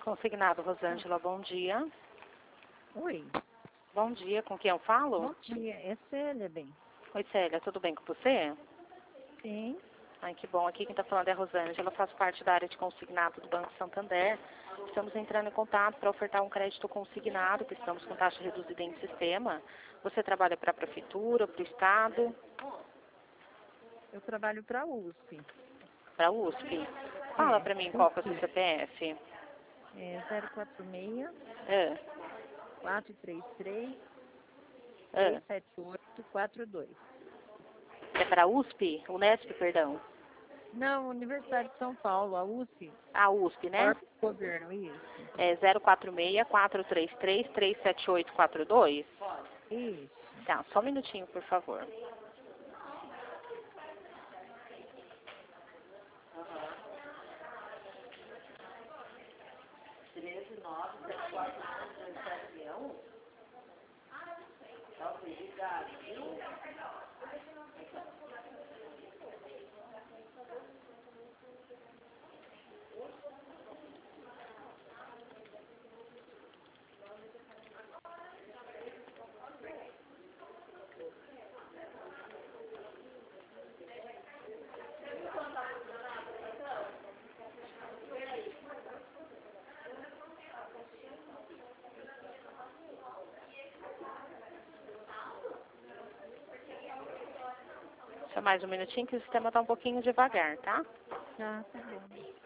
Consignado, Rosângela, bom dia. Oi, Bom dia, com quem eu falo? bom dia. É Célia, bem. Oi, Célia, tudo bem com você? Sim. Ai, que bom. Aqui quem está falando é a Rosângela, faço parte da área de consignado do Banco Santander. Estamos entrando em contato para ofertar um crédito consignado, que estamos com taxa reduzida em sistema. Você trabalha para a Prefeitura, para o Estado, Eu trabalho para a USP. para a USP? Fala para mim qual que é o seu CPF. É 046 Ah, 433 ah. 37842. É para a USP? Unesp, perdão. Não, Universidade de São Paulo, a USP. A USP, né? Corpo do Governo, isso. É 046-433-37842? Isso. Tá, só um minutinho, por favor. Só mais um minutinho que o sistema está um pouquinho devagar, tá? Tá bom.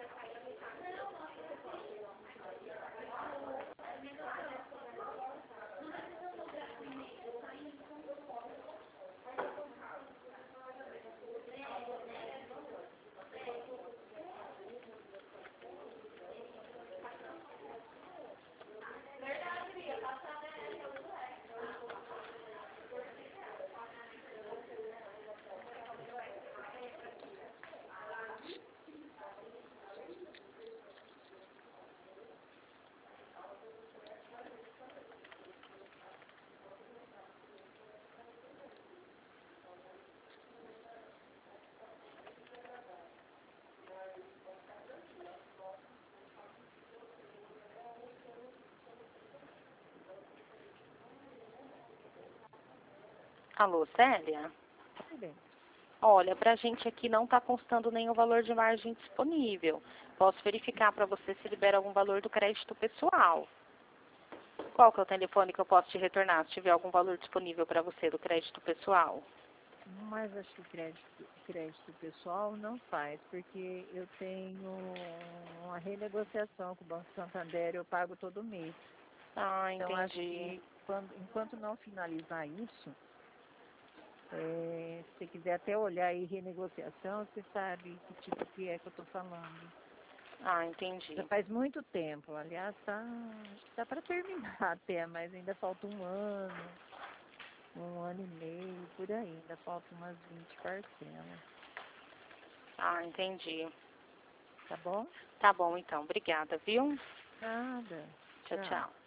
Alô, Célia? Tudo bem. Olha, pra gente aqui não está constando nenhum valor de margem disponível. Posso verificar para você se libera algum valor do crédito pessoal. Qual que é o telefone que eu posso te retornar se tiver algum valor disponível para você do crédito pessoal? Mas acho que crédito pessoal não faz, porque eu tenho uma renegociação com o Banco Santander, eu pago todo mês. Ah, Então, acho entendi. que enquanto não finalizar isso, se você quiser até olhar aí renegociação, você sabe que tipo que é que eu estou falando. Ah, entendi. Já faz muito tempo, aliás, acho que tá para terminar até, mas ainda falta um ano e meio, por aí, ainda falta umas 20 parcelas. Ah, entendi. Tá bom? Tá bom, então. Obrigada, viu? Nada. Tchau, Tchau. tchau.